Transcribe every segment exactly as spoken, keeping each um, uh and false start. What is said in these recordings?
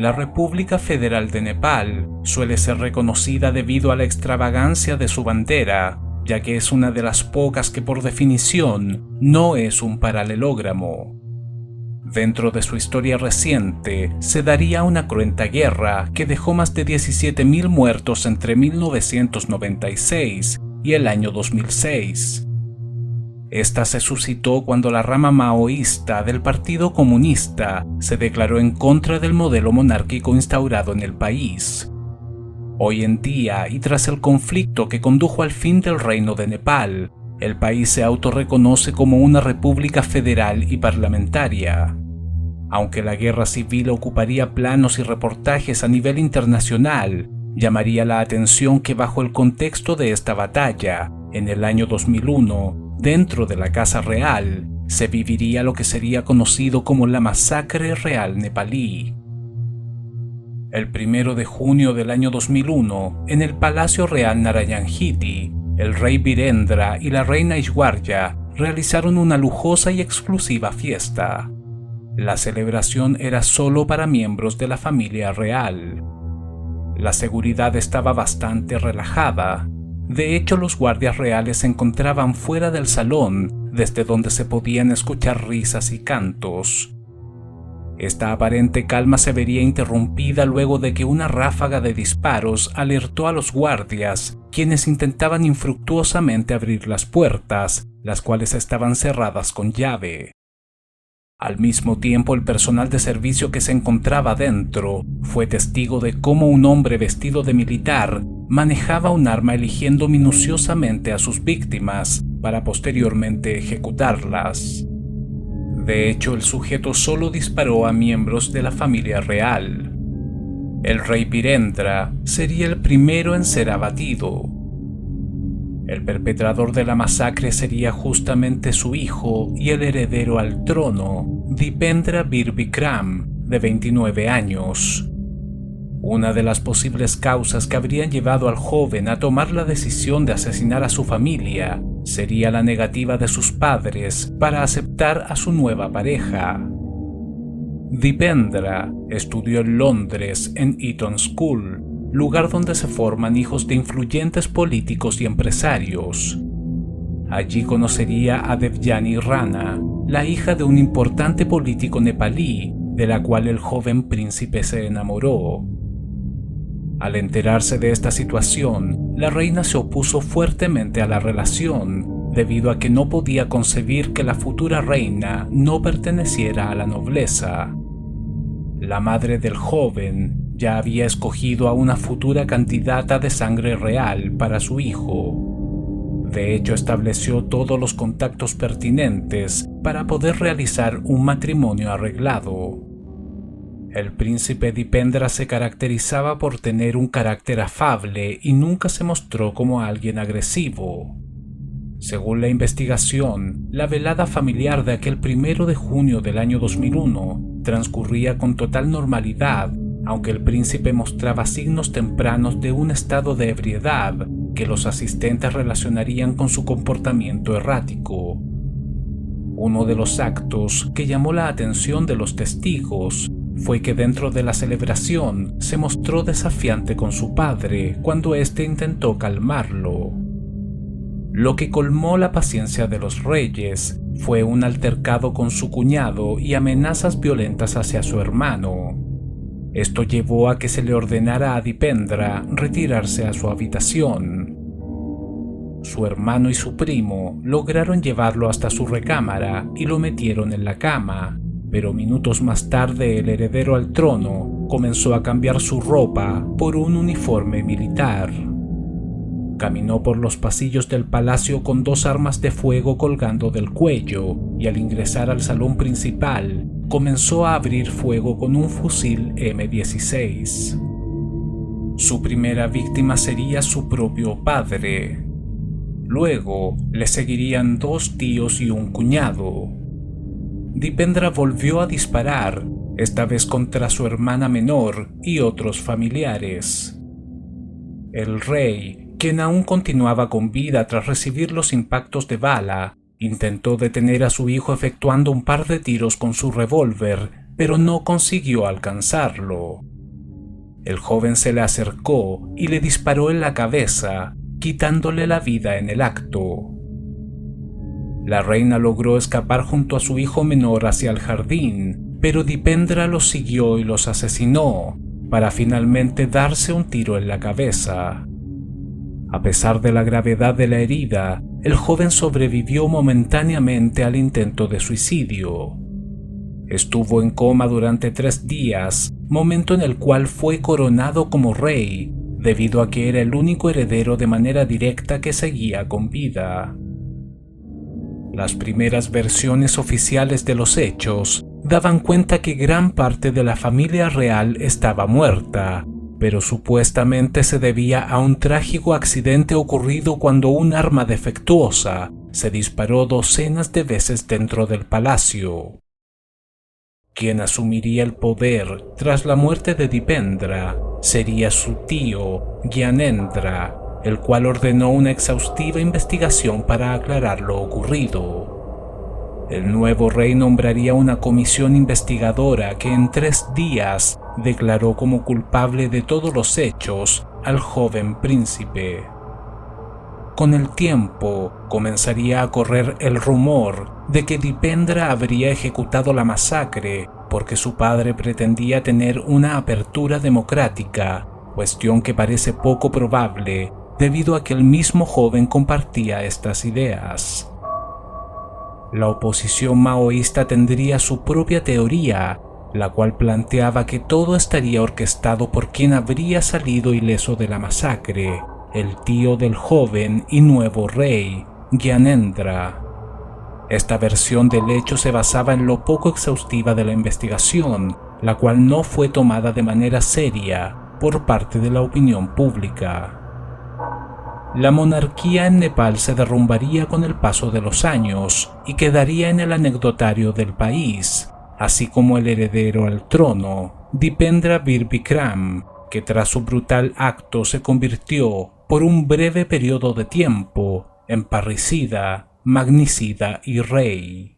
la República Federal de Nepal suele ser reconocida debido a la extravagancia de su bandera, ya que es una de las pocas que por definición no es un paralelogramo. Dentro de su historia reciente, se daría una cruenta guerra que dejó más de diecisiete mil muertos entre mil novecientos noventa y seis y el año dos mil seis. Esta se suscitó cuando la rama maoísta del Partido Comunista se declaró en contra del modelo monárquico instaurado en el país. Hoy en día, y tras el conflicto que condujo al fin del Reino de Nepal, el país se autorreconoce como una república federal y parlamentaria. Aunque la guerra civil ocuparía planos y reportajes a nivel internacional, llamaría la atención que bajo el contexto de esta batalla, en el año dos mil uno, dentro de la Casa Real, se viviría lo que sería conocido como la Masacre Real Nepalí. El primero de junio del año dos mil uno, en el Palacio Real Narayanjiti, el rey Virendra y la reina Aishwarya realizaron una lujosa y exclusiva fiesta. La celebración era solo para miembros de la familia real. La seguridad estaba bastante relajada. De hecho, los guardias reales se encontraban fuera del salón, desde donde se podían escuchar risas y cantos. Esta aparente calma se vería interrumpida luego de que una ráfaga de disparos alertó a los guardias, quienes intentaban infructuosamente abrir las puertas, las cuales estaban cerradas con llave. Al mismo tiempo, el personal de servicio que se encontraba dentro fue testigo de cómo un hombre vestido de militar manejaba un arma eligiendo minuciosamente a sus víctimas para posteriormente ejecutarlas. De hecho, el sujeto solo disparó a miembros de la familia real. El rey Virendra sería el primero en ser abatido. El perpetrador de la masacre sería justamente su hijo y el heredero al trono, Dipendra Bir Vikram, de veintinueve años. Una de las posibles causas que habrían llevado al joven a tomar la decisión de asesinar a su familia sería la negativa de sus padres para aceptar a su nueva pareja. Dipendra estudió en Londres en Eton School, lugar donde se forman hijos de influyentes políticos y empresarios. Allí conocería a Devjani Rana, la hija de un importante político nepalí, de la cual el joven príncipe se enamoró. Al enterarse de esta situación, la reina se opuso fuertemente a la relación, debido a que no podía concebir que la futura reina no perteneciera a la nobleza. La madre del joven ya había escogido a una futura candidata de sangre real para su hijo. De hecho, estableció todos los contactos pertinentes para poder realizar un matrimonio arreglado. El príncipe Dipendra se caracterizaba por tener un carácter afable y nunca se mostró como alguien agresivo. Según la investigación, la velada familiar de aquel primero de junio del año dos mil uno transcurría con total normalidad, aunque el príncipe mostraba signos tempranos de un estado de ebriedad que los asistentes relacionarían con su comportamiento errático. Uno de los actos que llamó la atención de los testigos fue que dentro de la celebración se mostró desafiante con su padre cuando éste intentó calmarlo. Lo que colmó la paciencia de los reyes fue un altercado con su cuñado y amenazas violentas hacia su hermano. Esto llevó a que se le ordenara a Dipendra retirarse a su habitación. Su hermano y su primo lograron llevarlo hasta su recámara y lo metieron en la cama, pero minutos más tarde el heredero al trono comenzó a cambiar su ropa por un uniforme militar. Caminó por los pasillos del palacio con dos armas de fuego colgando del cuello y al ingresar al salón principal comenzó a abrir fuego con un fusil eme dieciséis. Su primera víctima sería su propio padre. Luego le seguirían dos tíos y un cuñado. Dipendra volvió a disparar, esta vez contra su hermana menor y otros familiares. El rey, quien aún continuaba con vida tras recibir los impactos de bala, intentó detener a su hijo efectuando un par de tiros con su revólver, pero no consiguió alcanzarlo. El joven se le acercó y le disparó en la cabeza, quitándole la vida en el acto. La reina logró escapar junto a su hijo menor hacia el jardín, pero Dipendra los siguió y los asesinó, para finalmente darse un tiro en la cabeza. A pesar de la gravedad de la herida, el joven sobrevivió momentáneamente al intento de suicidio. Estuvo en coma durante tres días, momento en el cual fue coronado como rey, debido a que era el único heredero de manera directa que seguía con vida. Las primeras versiones oficiales de los hechos daban cuenta que gran parte de la familia real estaba muerta, pero supuestamente se debía a un trágico accidente ocurrido cuando un arma defectuosa se disparó docenas de veces dentro del palacio. Quien asumiría el poder tras la muerte de Dipendra sería su tío, Gyanendra, el cual ordenó una exhaustiva investigación para aclarar lo ocurrido. El nuevo rey nombraría una comisión investigadora que en tres días declaró como culpable de todos los hechos al joven príncipe. Con el tiempo, comenzaría a correr el rumor de que Dipendra habría ejecutado la masacre porque su padre pretendía tener una apertura democrática, cuestión que parece poco probable debido a que el mismo joven compartía estas ideas. La oposición maoísta tendría su propia teoría, la cual planteaba que todo estaría orquestado por quien habría salido ileso de la masacre, el tío del joven y nuevo rey, Gyanendra. Esta versión del hecho se basaba en lo poco exhaustiva de la investigación, la cual no fue tomada de manera seria por parte de la opinión pública. La monarquía en Nepal se derrumbaría con el paso de los años y quedaría en el anecdotario del país, así como el heredero al trono, Dipendra Vir Bikram, que tras su brutal acto se convirtió, por un breve periodo de tiempo, en parricida, magnicida y rey.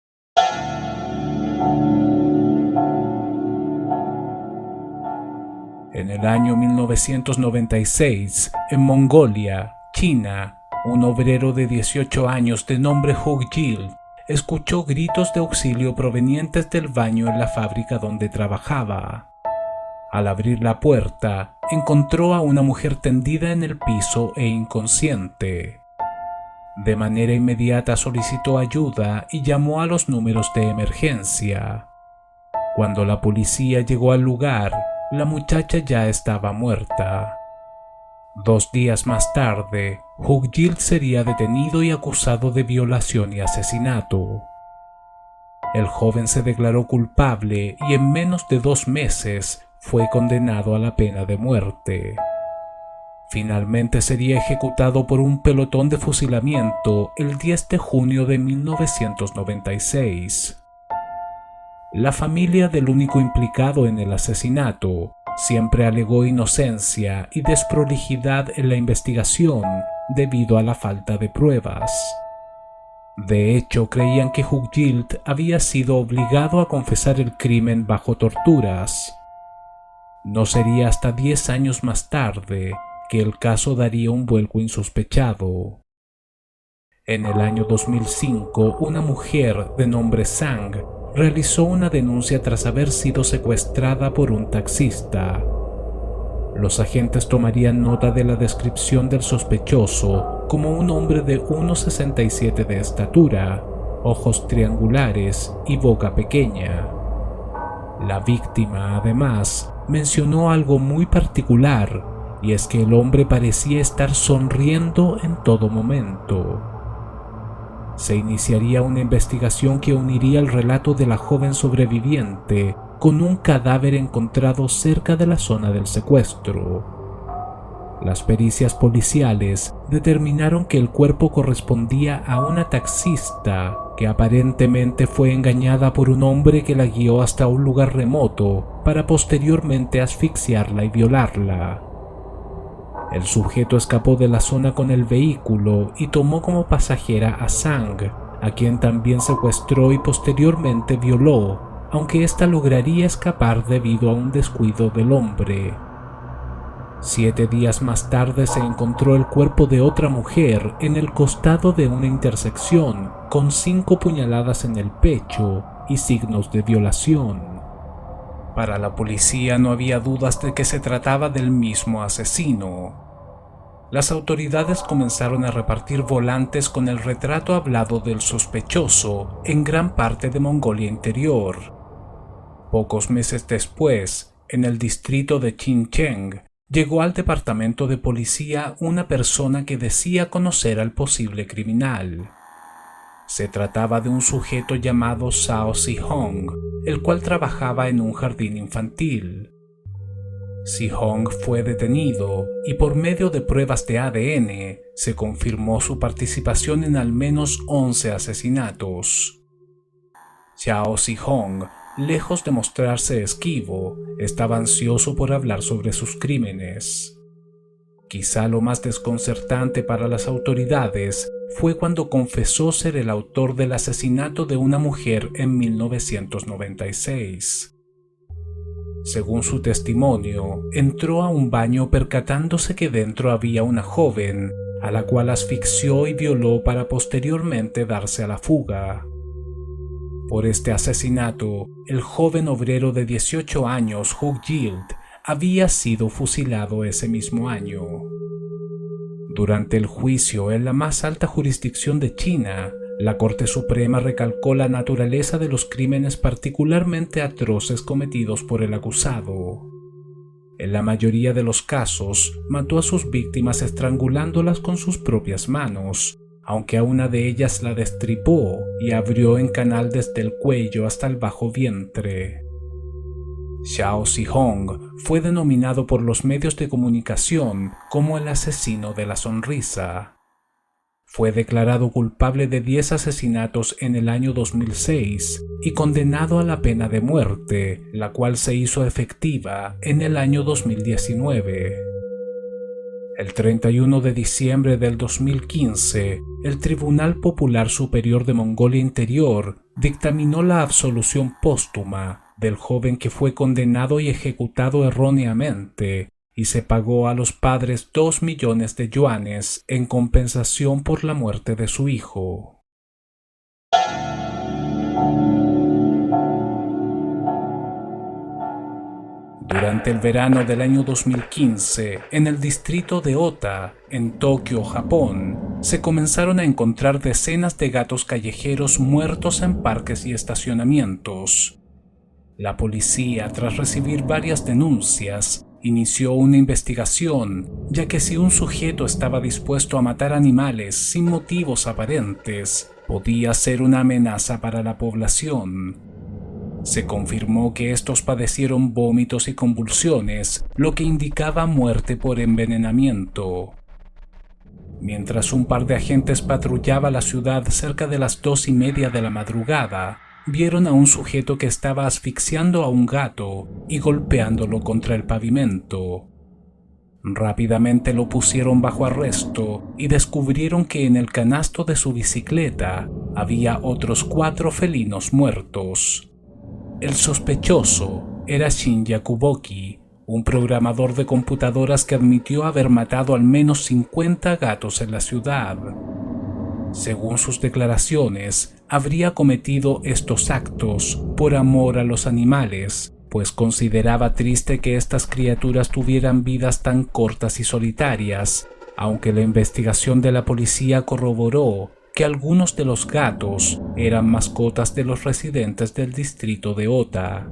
En el año mil novecientos noventa y seis, en Mongolia, China, un obrero de dieciocho años de nombre Hugh Gill escuchó gritos de auxilio provenientes del baño en la fábrica donde trabajaba. Al abrir la puerta, encontró a una mujer tendida en el piso e inconsciente. De manera inmediata solicitó ayuda y llamó a los números de emergencia. Cuando la policía llegó al lugar, la muchacha ya estaba muerta. Dos días más tarde, Hugh Gill sería detenido y acusado de violación y asesinato. El joven se declaró culpable y en menos de dos meses fue condenado a la pena de muerte. Finalmente sería ejecutado por un pelotón de fusilamiento el diez de junio de mil novecientos noventa y seis. La familia del único implicado en el asesinato siempre alegó inocencia y desprolijidad en la investigación debido a la falta de pruebas. De hecho, creían que Hugh Gill había sido obligado a confesar el crimen bajo torturas. No sería hasta diez años más tarde que el caso daría un vuelco insospechado. En el año dos mil cinco, una mujer de nombre Sang realizó una denuncia tras haber sido secuestrada por un taxista. Los agentes tomarían nota de la descripción del sospechoso como un hombre de uno sesenta y siete de estatura, ojos triangulares y boca pequeña. La víctima, además, mencionó algo muy particular, y es que el hombre parecía estar sonriendo en todo momento. Se iniciaría una investigación que uniría el relato de la joven sobreviviente con un cadáver encontrado cerca de la zona del secuestro. Las pericias policiales determinaron que el cuerpo correspondía a una taxista que aparentemente fue engañada por un hombre que la guió hasta un lugar remoto para posteriormente asfixiarla y violarla. El sujeto escapó de la zona con el vehículo y tomó como pasajera a Sang, a quien también secuestró y posteriormente violó, aunque ésta lograría escapar debido a un descuido del hombre, Siete días más tarde se encontró el cuerpo de otra mujer en el costado de una intersección con cinco puñaladas en el pecho y signos de violación. Para la policía no había dudas de que se trataba del mismo asesino. Las autoridades comenzaron a repartir volantes con el retrato hablado del sospechoso en gran parte de Mongolia Interior. Pocos meses después, en el distrito de Xinjiang, llegó al departamento de policía una persona que decía conocer al posible criminal. Se trataba de un sujeto llamado Zhao Zihong, el cual trabajaba en un jardín infantil. Zihong fue detenido y por medio de pruebas de A D N se confirmó su participación en al menos once asesinatos. Zhao Zihong, lejos de mostrarse esquivo, estaba ansioso por hablar sobre sus crímenes. Quizá lo más desconcertante para las autoridades fue cuando confesó ser el autor del asesinato de una mujer en mil novecientos noventa y seis. Según su testimonio, entró a un baño percatándose que dentro había una joven, a la cual asfixió y violó para posteriormente darse a la fuga. Por este asesinato, el joven obrero de dieciocho años, Hu Yild, había sido fusilado ese mismo año. Durante el juicio en la más alta jurisdicción de China, la Corte Suprema recalcó la naturaleza de los crímenes particularmente atroces cometidos por el acusado. En la mayoría de los casos, mató a sus víctimas estrangulándolas con sus propias manos, aunque a una de ellas la destripó y abrió en canal desde el cuello hasta el bajo vientre. Zhao Zihong fue denominado por los medios de comunicación como el asesino de la sonrisa. Fue declarado culpable de diez asesinatos en el año dos mil seis y condenado a la pena de muerte, la cual se hizo efectiva en el año dos mil diecinueve. El treinta y uno de diciembre del dos mil quince, el Tribunal Popular Superior de Mongolia Interior dictaminó la absolución póstuma del joven que fue condenado y ejecutado erróneamente, y se pagó a los padres dos millones de yuanes en compensación por la muerte de su hijo. Durante el verano del año dos mil quince, en el distrito de Ota, en Tokio, Japón, se comenzaron a encontrar decenas de gatos callejeros muertos en parques y estacionamientos. La policía, tras recibir varias denuncias, inició una investigación, ya que si un sujeto estaba dispuesto a matar animales sin motivos aparentes, podía ser una amenaza para la población. Se confirmó que estos padecieron vómitos y convulsiones, lo que indicaba muerte por envenenamiento. Mientras un par de agentes patrullaba la ciudad cerca de las dos y media de la madrugada, vieron a un sujeto que estaba asfixiando a un gato y golpeándolo contra el pavimento. Rápidamente lo pusieron bajo arresto y descubrieron que en el canasto de su bicicleta había otros cuatro felinos muertos. El sospechoso era Shin Yakuboki, un programador de computadoras que admitió haber matado al menos cincuenta gatos en la ciudad. Según sus declaraciones, habría cometido estos actos por amor a los animales, pues consideraba triste que estas criaturas tuvieran vidas tan cortas y solitarias, aunque la investigación de la policía corroboró que algunos de los gatos eran mascotas de los residentes del distrito de Ota.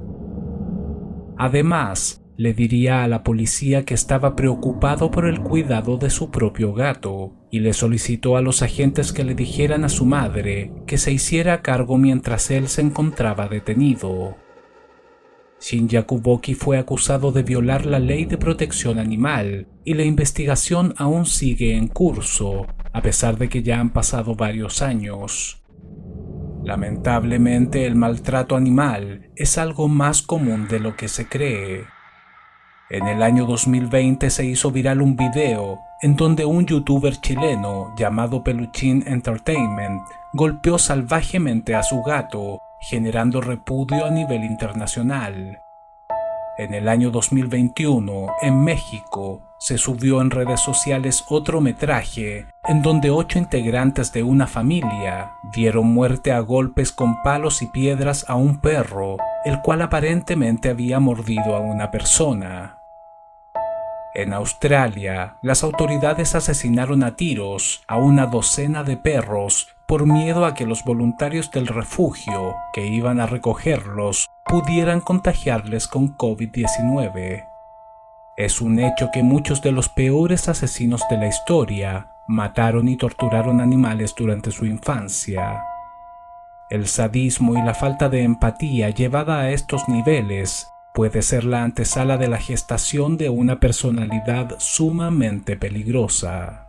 Además, le diría a la policía que estaba preocupado por el cuidado de su propio gato y le solicitó a los agentes que le dijeran a su madre que se hiciera cargo mientras él se encontraba detenido. Shin Yakuboki fue acusado de violar la ley de protección animal y la investigación aún sigue en curso, a pesar de que ya han pasado varios años. Lamentablemente, el maltrato animal es algo más común de lo que se cree. En el año dos mil veinte se hizo viral un video en donde un youtuber chileno llamado Peluchín Entertainment golpeó salvajemente a su gato, generando repudio a nivel internacional. En el año dos mil veintiuno, en México, se subió en redes sociales otro metraje en donde ocho integrantes de una familia dieron muerte a golpes con palos y piedras a un perro, el cual aparentemente había mordido a una persona. En Australia, las autoridades asesinaron a tiros a una docena de perros por miedo a que los voluntarios del refugio que iban a recogerlos pudieran contagiarles con COVID diecinueve. Es un hecho que muchos de los peores asesinos de la historia mataron y torturaron animales durante su infancia. El sadismo y la falta de empatía llevada a estos niveles puede ser la antesala de la gestación de una personalidad sumamente peligrosa.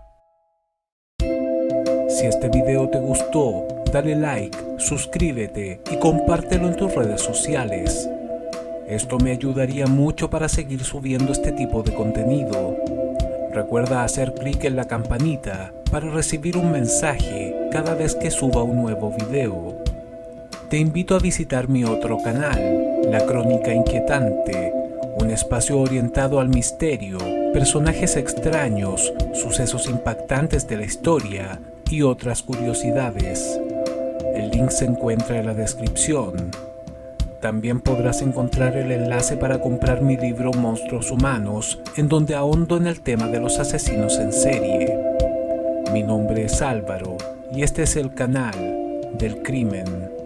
Si este video te gustó, dale like, suscríbete y compártelo en tus redes sociales. Esto me ayudaría mucho para seguir subiendo este tipo de contenido. Recuerda hacer clic en la campanita para recibir un mensaje cada vez que suba un nuevo video. Te invito a visitar mi otro canal, La Crónica Inquietante, un espacio orientado al misterio, personajes extraños, sucesos impactantes de la historia y otras curiosidades. El link se encuentra en la descripción. También podrás encontrar el enlace para comprar mi libro Monstruos Humanos, en donde ahondo en el tema de los asesinos en serie. Mi nombre es Álvaro y este es el canal del crimen.